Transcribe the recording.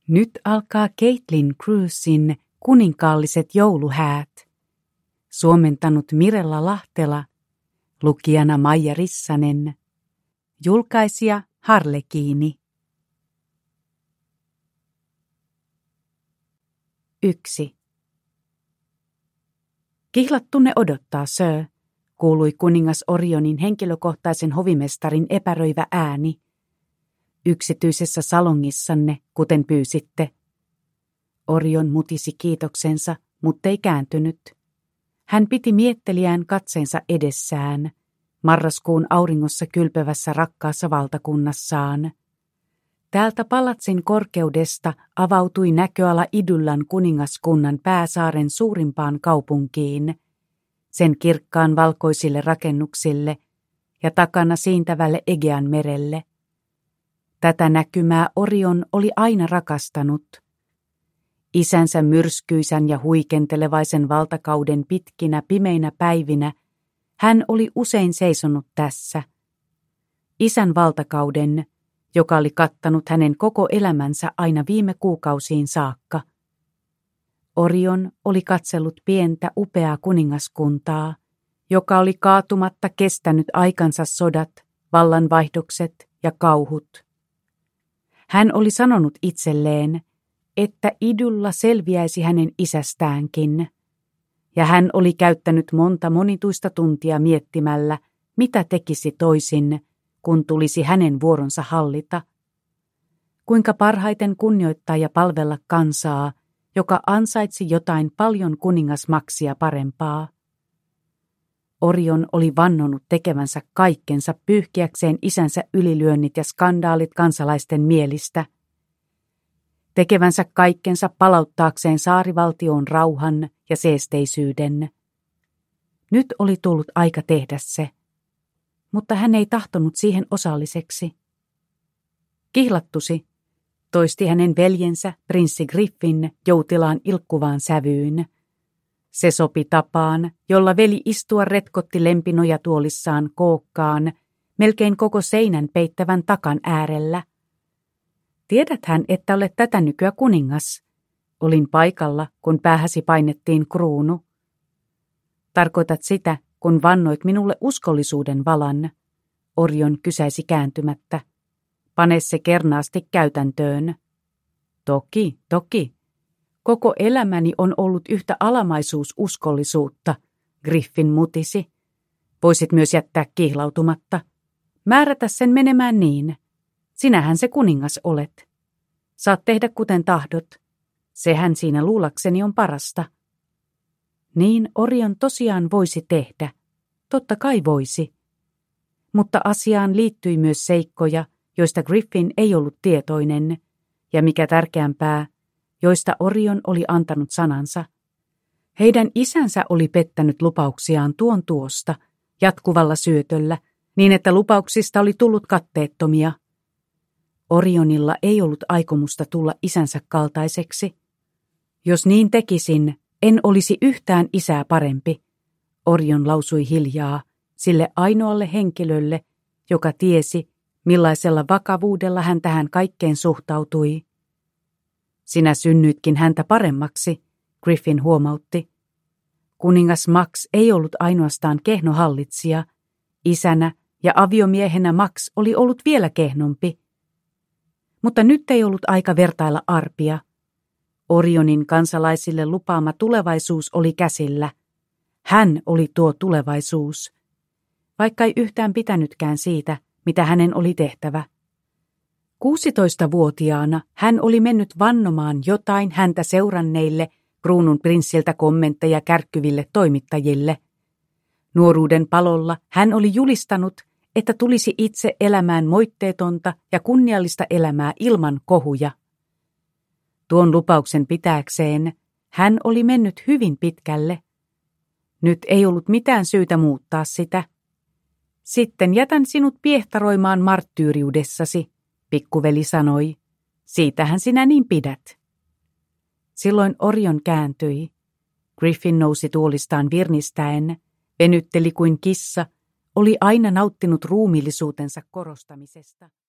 Nyt alkaa Caitlin Cruisin kuninkaalliset jouluhäät. Suomentanut Mirella Lahtela, lukijana Maija Rissanen, julkaisija Harlekiini. 1. Kihlattunne odottaa, Sir, kuului kuningas Orionin henkilökohtaisen hovimestarin epäröivä ääni. Yksityisessä salongissanne, kuten pyysitte. Orion mutisi kiitoksensa, muttei kääntynyt. Hän piti mietteliään katseensa edessään, marraskuun auringossa kylpevässä rakkaassa valtakunnassaan. Täältä palatsin korkeudesta avautui näköala Idyllan kuningaskunnan pääsaaren suurimpaan kaupunkiin, sen kirkkaan valkoisille rakennuksille ja takana siintävälle Egean merelle. Tätä näkymää Orion oli aina rakastanut. Isänsä myrskyisän ja huikentelevaisen valtakauden pitkinä pimeinä päivinä hän oli usein seisonut tässä. Isän valtakauden, joka oli kattanut hänen koko elämänsä aina viime kuukausiin saakka. Orion oli katsellut pientä upeaa kuningaskuntaa, joka oli kaatumatta kestänyt aikansa sodat, vallanvaihdokset ja kauhut. Hän oli sanonut itselleen, että Idylla selviäisi hänen isästäänkin, ja hän oli käyttänyt monta monituista tuntia miettimällä, mitä tekisi toisin, kun tulisi hänen vuoronsa hallita. Kuinka parhaiten kunnioittaa ja palvella kansaa, joka ansaitsi jotain paljon kuningasmaksia parempaa. Orion oli vannonut tekevänsä kaikkensa pyyhkiäkseen isänsä ylilyönnit ja skandaalit kansalaisten mielistä. Tekevänsä kaikkensa palauttaakseen saarivaltioon rauhan ja seesteisyyden. Nyt oli tullut aika tehdä se, mutta hän ei tahtonut siihen osalliseksi. Kihlattusi, toisti hänen veljensä prinssi Griffin joutilaan ilkkuvaan sävyyn. Se sopi tapaan, jolla veli istua retkotti lempinojatuolissaan kookkaan, melkein koko seinän peittävän takan äärellä. Tiedäthän, että olet tätä nykyä kuningas. Olin paikalla, kun päähäsi painettiin kruunu. Tarkoitat sitä, kun vannoit minulle uskollisuuden valan, Orion kysäisi kääntymättä. Pane se kernaasti käytäntöön. Toki. Koko elämäni on ollut yhtä alamaisuususkollisuutta, Griffin mutisi. Voisit myös jättää kihlautumatta. Määrätä sen menemään niin. Sinähän se kuningas olet. Saat tehdä kuten tahdot. Sehän siinä luulakseni on parasta. Niin Orion tosiaan voisi tehdä. Totta kai voisi. Mutta asiaan liittyi myös seikkoja, joista Griffin ei ollut tietoinen, ja mikä tärkeämpää, joista Orion oli antanut sanansa. Heidän isänsä oli pettänyt lupauksiaan tuosta, jatkuvalla syötöllä, niin että lupauksista oli tullut katteettomia. Orionilla ei ollut aikomusta tulla isänsä kaltaiseksi. Jos niin tekisin, en olisi yhtään isää parempi, Orion lausui hiljaa sille ainoalle henkilölle, joka tiesi, millaisella vakavuudella hän tähän kaikkeen suhtautui. Sinä synnyitkin häntä paremmaksi, Griffin huomautti. Kuningas Max ei ollut ainoastaan kehno hallitsija. Isänä ja aviomiehenä Max oli ollut vielä kehnompi. Mutta nyt ei ollut aika vertailla arpia. Orionin kansalaisille lupaama tulevaisuus oli käsillä. Hän oli tuo tulevaisuus. Vaikka ei yhtään pitänytkään siitä, mitä hänen oli tehtävä. 16-vuotiaana hän oli mennyt vannomaan jotain häntä seuranneille kruunun prinssiltä kommentteja kärkkyville toimittajille. Nuoruuden palolla hän oli julistanut, että tulisi itse elämään moitteetonta ja kunniallista elämää ilman kohuja. Tuon lupauksen pitääkseen hän oli mennyt hyvin pitkälle. Nyt ei ollut mitään syytä muuttaa sitä. Sitten jätän sinut piehtaroimaan marttyyriudessasi, pikkuveli sanoi. Siitähän sinä niin pidät. Silloin Orion kääntyi. Griffin nousi tuolistaan virnistäen, venytteli kuin kissa, oli aina nauttinut ruumiillisuutensa korostamisesta.